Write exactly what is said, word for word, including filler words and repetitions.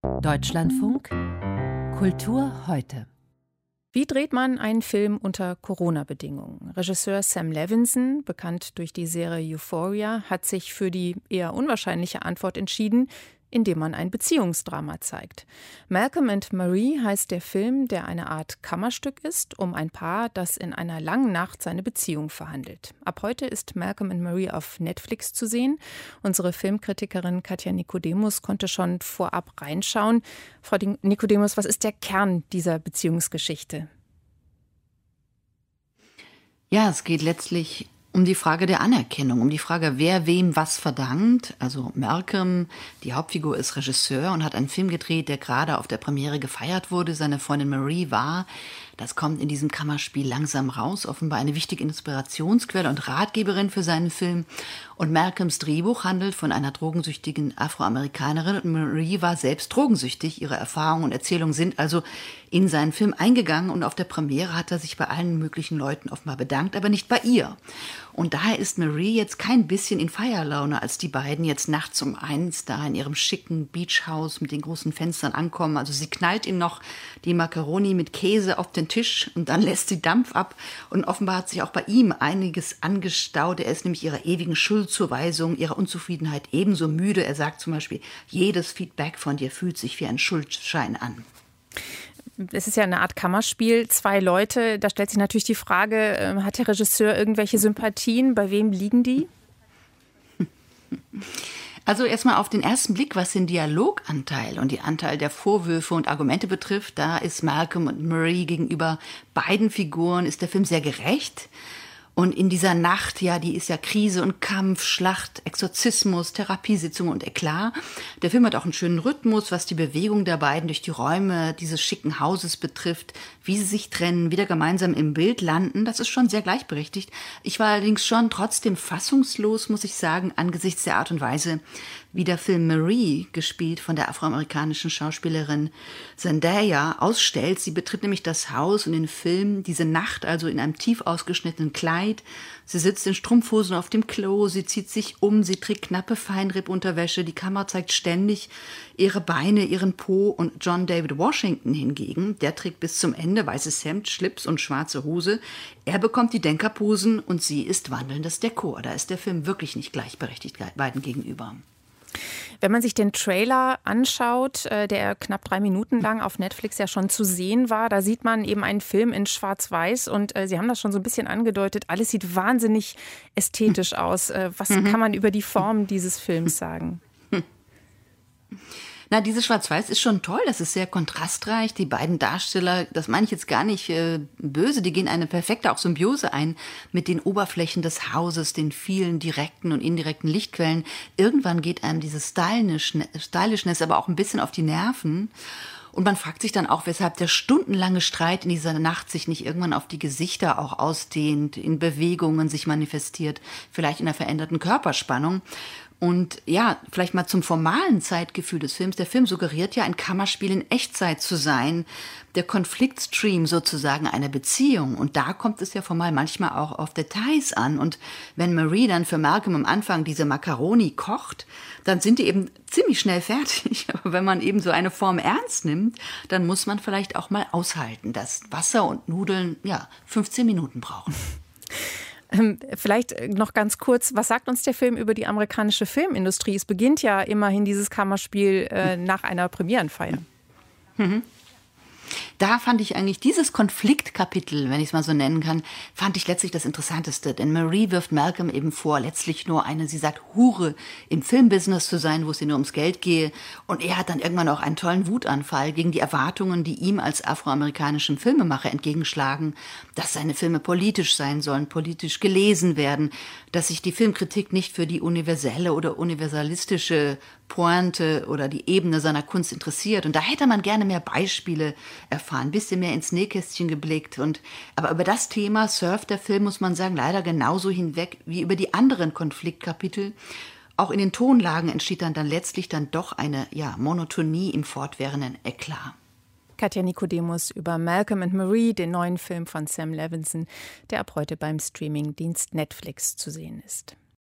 Deutschlandfunk Kultur heute. Wie dreht man einen Film unter Corona-Bedingungen? Regisseur Sam Levinson, bekannt durch die Serie Euphoria, hat sich für die eher unwahrscheinliche Antwort entschieden, indem man ein Beziehungsdrama zeigt. Malcolm and Marie heißt der Film, der eine Art Kammerstück ist, um ein Paar, das in einer langen Nacht seine Beziehung verhandelt. Ab heute ist Malcolm and Marie auf Netflix zu sehen. Unsere Filmkritikerin Katja Nicodemus konnte schon vorab reinschauen. Frau Nicodemus, was ist der Kern dieser Beziehungsgeschichte? Ja, es geht letztlich um die Frage der Anerkennung, um die Frage, wer wem was verdankt. Also Malcolm, die Hauptfigur, ist Regisseur und hat einen Film gedreht, der gerade auf der Premiere gefeiert wurde. Seine Freundin Marie war, das kommt in diesem Kammerspiel langsam raus, offenbar eine wichtige Inspirationsquelle und Ratgeberin für seinen Film. Und Malcolms Drehbuch handelt von einer drogensüchtigen Afroamerikanerin und Marie war selbst drogensüchtig. Ihre Erfahrungen und Erzählungen sind also in seinen Film eingegangen und auf der Premiere hat er sich bei allen möglichen Leuten offenbar bedankt, aber nicht bei ihr. Und daher ist Marie jetzt kein bisschen in Feierlaune, als die beiden jetzt nachts um eins da in ihrem schicken Beachhaus mit den großen Fenstern ankommen. Also sie knallt ihm noch die Macaroni mit Käse auf den Tisch und dann lässt sie Dampf ab. Und offenbar hat sich auch bei ihm einiges angestaut. Er ist nämlich ihrer ewigen Schuldzuweisung, ihrer Unzufriedenheit ebenso müde. Er sagt zum Beispiel, jedes Feedback von dir fühlt sich wie ein Schuldschein an. Es ist ja eine Art Kammerspiel, zwei Leute. Da stellt sich natürlich die Frage, hat der Regisseur irgendwelche Sympathien? Bei wem liegen die? Also erstmal auf den ersten Blick, was den Dialoganteil und die Anteil der Vorwürfe und Argumente betrifft, da ist Malcolm und Marie gegenüber beiden Figuren, ist der Film sehr gerecht. Und in dieser Nacht, ja, die ist ja Krise und Kampf, Schlacht, Exorzismus, Therapiesitzung und Eklat. Der Film hat auch einen schönen Rhythmus, was die Bewegung der beiden durch die Räume dieses schicken Hauses betrifft, wie sie sich trennen, wieder gemeinsam im Bild landen. Das ist schon sehr gleichberechtigt. Ich war allerdings schon trotzdem fassungslos, muss ich sagen, angesichts der Art und Weise, wie der Film Marie, gespielt von der afroamerikanischen Schauspielerin Zendaya, ausstellt. Sie betritt nämlich das Haus und den Film diese Nacht, also in einem tief ausgeschnittenen Kleid. Sie sitzt in Strumpfhosen auf dem Klo, sie zieht sich um, sie trägt knappe Feinrippunterwäsche. Die Kamera zeigt ständig ihre Beine, ihren Po. Und John David Washington hingegen, der trägt bis zum Ende weißes Hemd, Schlips und schwarze Hose. Er bekommt die Denkerposen und sie ist wandelndes Dekor. Da ist der Film wirklich nicht gleichberechtigt beiden gegenüber. Wenn man sich den Trailer anschaut, der knapp drei Minuten lang auf Netflix ja schon zu sehen war, da sieht man eben einen Film in Schwarz-Weiß und Sie haben das schon so ein bisschen angedeutet, alles sieht wahnsinnig ästhetisch aus. Was kann man über die Form dieses Films sagen? Na, dieses Schwarz-Weiß ist schon toll, das ist sehr kontrastreich. Die beiden Darsteller, das meine ich jetzt gar nicht äh, böse, die gehen eine perfekte auch Symbiose ein mit den Oberflächen des Hauses, den vielen direkten und indirekten Lichtquellen. Irgendwann geht einem dieses Stylishness aber auch ein bisschen auf die Nerven. Und man fragt sich dann auch, weshalb der stundenlange Streit in dieser Nacht sich nicht irgendwann auf die Gesichter auch ausdehnt, in Bewegungen sich manifestiert, vielleicht in einer veränderten Körperspannung. Und ja, vielleicht mal zum formalen Zeitgefühl des Films. Der Film suggeriert ja, ein Kammerspiel in Echtzeit zu sein, der Konfliktstream sozusagen einer Beziehung. Und da kommt es ja formal manchmal auch auf Details an. Und wenn Marie dann für Malcolm am Anfang diese Macaroni kocht, dann sind die eben ziemlich schnell fertig. Aber wenn man eben so eine Form ernst nimmt, dann muss man vielleicht auch mal aushalten, dass Wasser und Nudeln, ja, fünfzehn Minuten brauchen. Vielleicht noch ganz kurz, was sagt uns der Film über die amerikanische Filmindustrie? Es beginnt ja immerhin dieses Kammerspiel äh, nach einer Premierenfeier. Mhm. Da fand ich eigentlich dieses Konfliktkapitel, wenn ich es mal so nennen kann, fand ich letztlich das Interessanteste. Denn Marie wirft Malcolm eben vor, letztlich nur eine, sie sagt, Hure im Filmbusiness zu sein, wo es ihr nur ums Geld gehe. Und er hat dann irgendwann auch einen tollen Wutanfall gegen die Erwartungen, die ihm als afroamerikanischem Filmemacher entgegenschlagen, dass seine Filme politisch sein sollen, politisch gelesen werden, dass sich die Filmkritik nicht für die universelle oder universalistische Pointe oder die Ebene seiner Kunst interessiert. Und da hätte man gerne mehr Beispiele erfahren, ein bisschen mehr ins Nähkästchen geblickt. Und, aber über das Thema surft der Film, muss man sagen, leider genauso hinweg wie über die anderen Konfliktkapitel. Auch in den Tonlagen entsteht dann, dann letztlich dann doch eine ja, Monotonie im fortwährenden Eklat. Katja Nicodemus über Malcolm and Marie, den neuen Film von Sam Levinson, der ab heute beim Streamingdienst Netflix zu sehen ist.